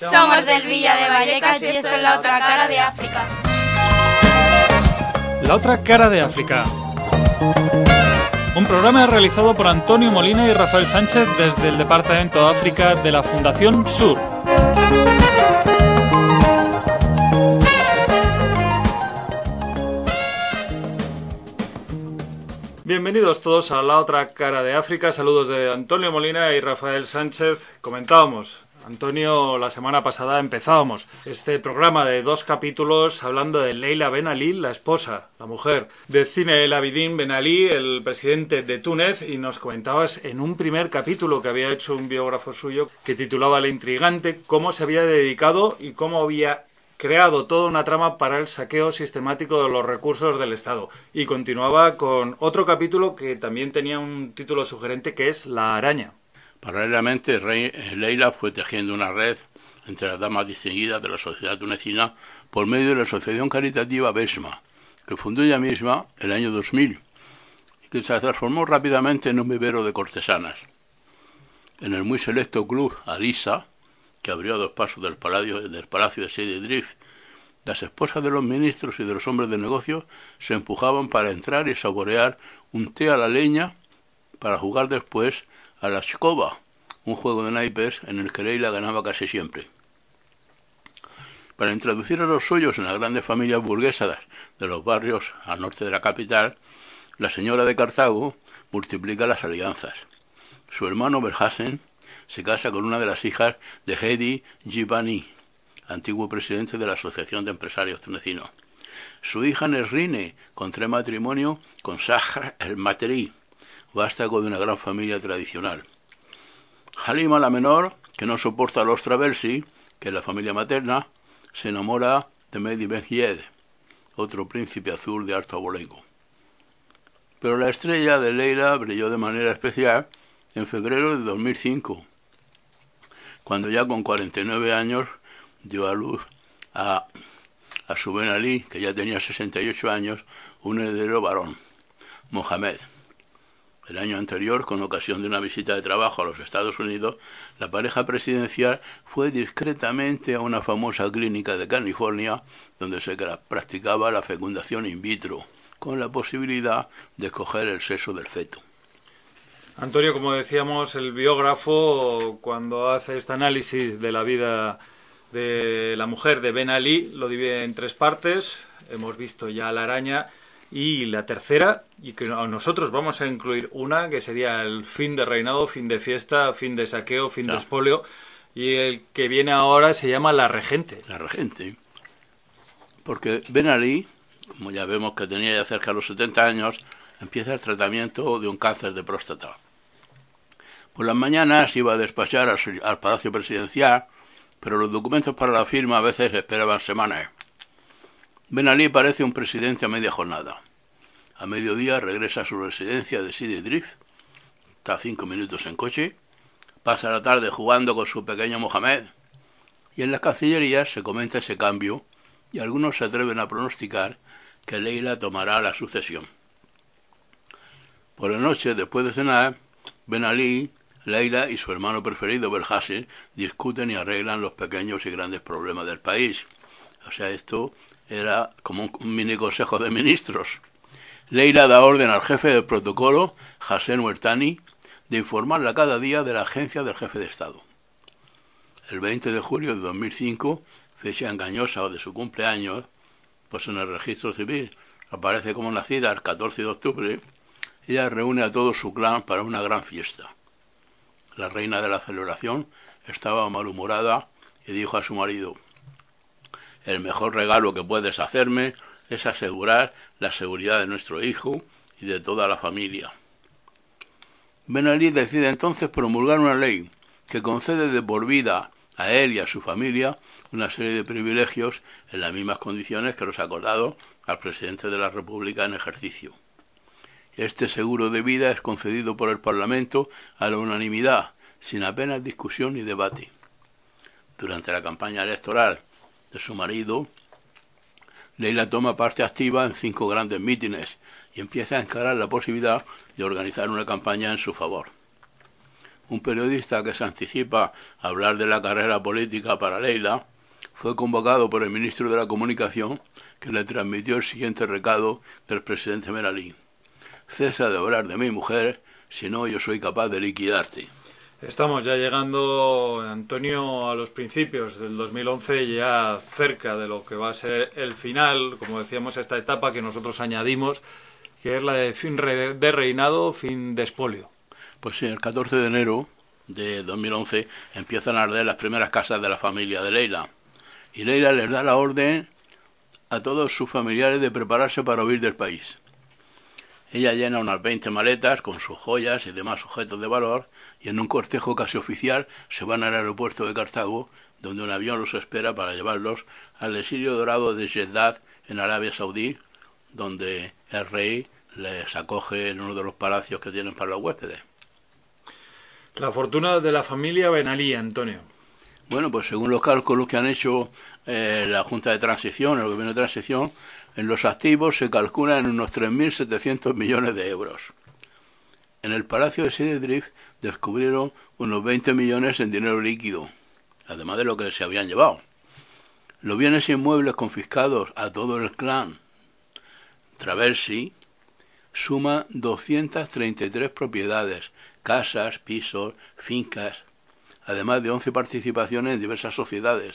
Somos del Villa de Vallecas y esto es La Otra Cara de África. La Otra Cara de África. Un programa realizado por Antonio Molina y Rafael Sánchez desde el Departamento de África de la Fundación Sur. Bienvenidos todos a La Otra Cara de África. Saludos de Antonio Molina y Rafael Sánchez. Comentábamos, Antonio, la semana pasada empezábamos este programa de 2 capítulos hablando de Leila Ben Ali, la esposa, la mujer de Zine El Abidine Ben Ali, el presidente de Túnez, y nos comentabas en un primer capítulo que había hecho un biógrafo suyo que titulaba El intrigante, cómo se había dedicado y cómo había creado toda una trama para el saqueo sistemático de los recursos del Estado. Y continuaba con otro capítulo que también tenía un título sugerente, que es La araña. Paralelamente, Leila fue tejiendo una red entre las damas distinguidas de la sociedad tunecina por medio de la asociación caritativa Besma, que fundó ella misma el año 2000 y que se transformó rápidamente en un vivero de cortesanas. En el muy selecto club Alisa, que abrió a 2 pasos del palacio de Sidi Drift, las esposas de los ministros y de los hombres de negocio se empujaban para entrar y saborear un té a la leña para jugar después a la Shkova, un juego de naipes en el que Leila ganaba casi siempre. Para introducir a los suyos en las grandes familias burguesas de los barrios al norte de la capital, la señora de Cartago multiplica las alianzas. Su hermano Belhassan se casa con una de las hijas de Hedi Jibani, antiguo presidente de la Asociación de Empresarios Tunecinos. Su hija Nesrine contrae matrimonio con Sahra el Materi, vástago de una gran familia tradicional. Halima, la menor, que no soporta a los Traversi, que es la familia materna, se enamora de Mehdi Ben Yed, otro príncipe azul de alto abolengo. Pero la estrella de Leila brilló de manera especial en febrero de 2005, cuando ya con 49 años dio a luz a su Ben Ali, que ya tenía 68 años, un heredero varón, Mohamed. El año anterior, con ocasión de una visita de trabajo a los Estados Unidos, la pareja presidencial fue discretamente a una famosa clínica de California donde se practicaba la fecundación in vitro, con la posibilidad de escoger el sexo del feto. Antonio, como decíamos, el biógrafo, cuando hace este análisis de la vida de la mujer de Ben Ali, lo divide en 3 partes. Hemos visto ya La araña y la tercera, y que nosotros vamos a incluir una, que sería el fin de reinado, fin de fiesta, fin de saqueo, fin de expolio, y el que viene ahora se llama La regente. La regente, porque Ben Ali, como ya vemos que tenía ya cerca de los 70 años, empieza el tratamiento de un cáncer de próstata. Por las mañanas iba a despachar al Palacio Presidencial, pero los documentos para la firma a veces esperaban semanas. Ben Ali parece un presidente a media jornada. A mediodía regresa a su residencia de Sidi Drift, está 5 minutos en coche, pasa la tarde jugando con su pequeño Mohamed, y en las cancillerías se comenta ese cambio y algunos se atreven a pronosticar que Leila tomará la sucesión. Por la noche, después de cenar, Ben Ali, Leila y su hermano preferido Belhassan discuten y arreglan los pequeños y grandes problemas del país. O sea, esto era como un mini consejo de ministros. Leila da orden al jefe del protocolo, Hassan Wertani, de informarla cada día de la agencia del jefe de Estado. El 20 de julio de 2005, fecha engañosa de su cumpleaños, pues en el registro civil aparece como nacida el 14 de octubre, ella reúne a todo su clan para una gran fiesta. La reina de la celebración estaba malhumorada y dijo a su marido: «El mejor regalo que puedes hacerme es asegurar la seguridad de nuestro hijo y de toda la familia». Ben Ali decide entonces promulgar una ley que concede de por vida a él y a su familia una serie de privilegios en las mismas condiciones que los acordados al presidente de la República en ejercicio. Este seguro de vida es concedido por el Parlamento a la unanimidad, sin apenas discusión ni debate. Durante la campaña electoral de su marido, Leila toma parte activa en 5 grandes mítines y empieza a encarar la posibilidad de organizar una campaña en su favor. un periodista que se anticipa a hablar de la carrera política para Leila, fue convocado por el ministro de la Comunicación, que le transmitió el siguiente recado del presidente Ben Ali: cesa de hablar de mi mujer, si no yo soy capaz de liquidarte. Estamos ya llegando, Antonio, a los principios del 2011, ya cerca de lo que va a ser el final, como decíamos, esta etapa que nosotros añadimos, que es la de fin de reinado, fin de expolio. Pues sí, el 14 de enero de 2011 empiezan a arder las primeras casas de la familia de Leila. Y Leila les da la orden a todos sus familiares de prepararse para huir del país. Ella llena unas 20 maletas con sus joyas y demás objetos de valor, y en un cortejo casi oficial se van al aeropuerto de Cartago, donde un avión los espera para llevarlos al exilio dorado de Jeddah, en Arabia Saudí, donde el rey les acoge en uno de los palacios que tienen para los huéspedes. La fortuna de la familia Ben Ali, Antonio. Bueno, pues según los cálculos que han hecho la Junta de Transición, el Gobierno de Transición, en los activos se calculan en unos 3.700 millones de euros. En el Palacio de Sidi Drift descubrieron unos 20 millones en dinero líquido, además de lo que se habían llevado. Los bienes inmuebles confiscados a todo el clan Traversi suma 233 propiedades, casas, pisos, fincas, además de 11 participaciones en diversas sociedades,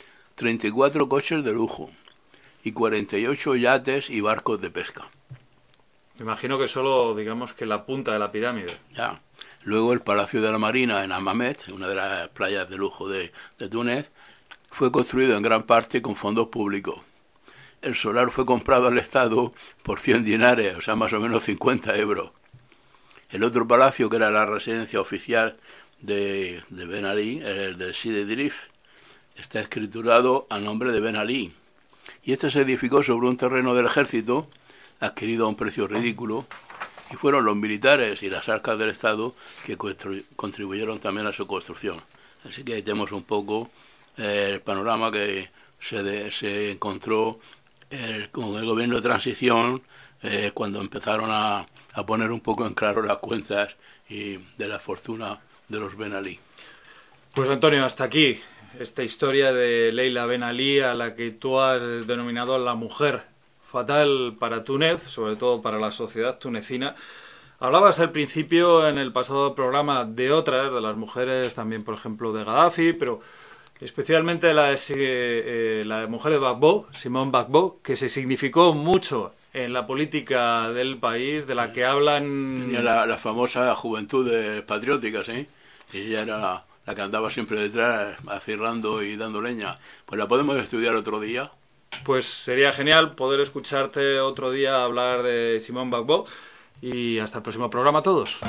34 coches de lujo y 48 yates y barcos de pesca. Me imagino que solo, digamos, que la punta de la pirámide. Ya. Luego el Palacio de la Marina en Hammamet, una de las playas de lujo de Túnez, fue construido en gran parte con fondos públicos. El solar fue comprado al Estado por 100 dinares, o sea, más o menos 50 euros. El otro palacio, que era la residencia oficial de Ben Ali, el de Sidi Drift, está escriturado a nombre de Ben Ali. Y este se edificó sobre un terreno del ejército, adquirido a un precio ridículo, y fueron los militares y las arcas del Estado que contribuyeron también a su construcción. Así que ahí tenemos un poco el panorama que se encontró con el gobierno de transición cuando empezaron a poner un poco en claro las cuentas y de la fortuna de los Ben Ali. Pues Antonio, hasta aquí esta historia de Leila Ben Ali, a la que tú has denominado la mujer fatal para Túnez, sobre todo para la sociedad tunecina. Hablabas al principio en el pasado programa de otras, de las mujeres también, por ejemplo, de Gaddafi, pero especialmente la mujer de Gbagbo, Simone Gbagbo, que se significó mucho en la política del país, de la que hablan... Tenía la famosa juventud patriótica, ¿sí? Y ella era la que andaba siempre detrás, acirrando y dando leña. Pues la podemos estudiar otro día. Pues sería genial poder escucharte otro día hablar de Simone Gbagbo. Y hasta el próximo programa a todos.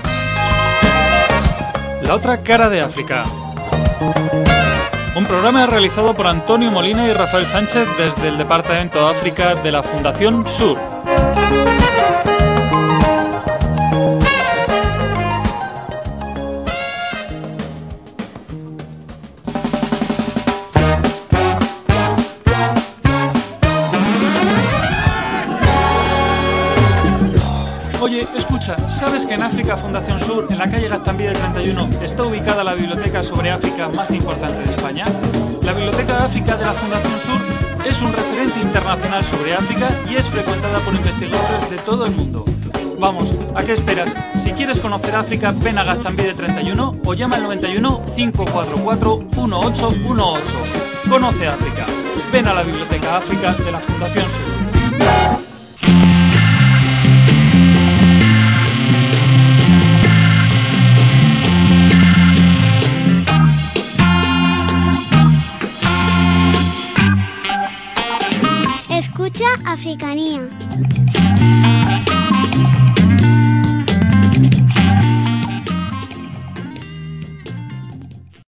La otra cara de África. Un programa realizado por Antonio Molina y Rafael Sánchez desde el Departamento de África de la Fundación Sur. Oye, escucha, ¿sabes que en África Fundación Sur, en la calle Gaztambide 31, está ubicada la biblioteca sobre África más importante de España? La Biblioteca de África de la Fundación Sur es un referente internacional sobre África y es frecuentada por investigadores de todo el mundo. Vamos, ¿a qué esperas? Si quieres conocer África, ven a Gaztambide 31 o llama al 91 544 1818. Conoce África. Ven a la Biblioteca África de la Fundación Sur. Escucha Africanía.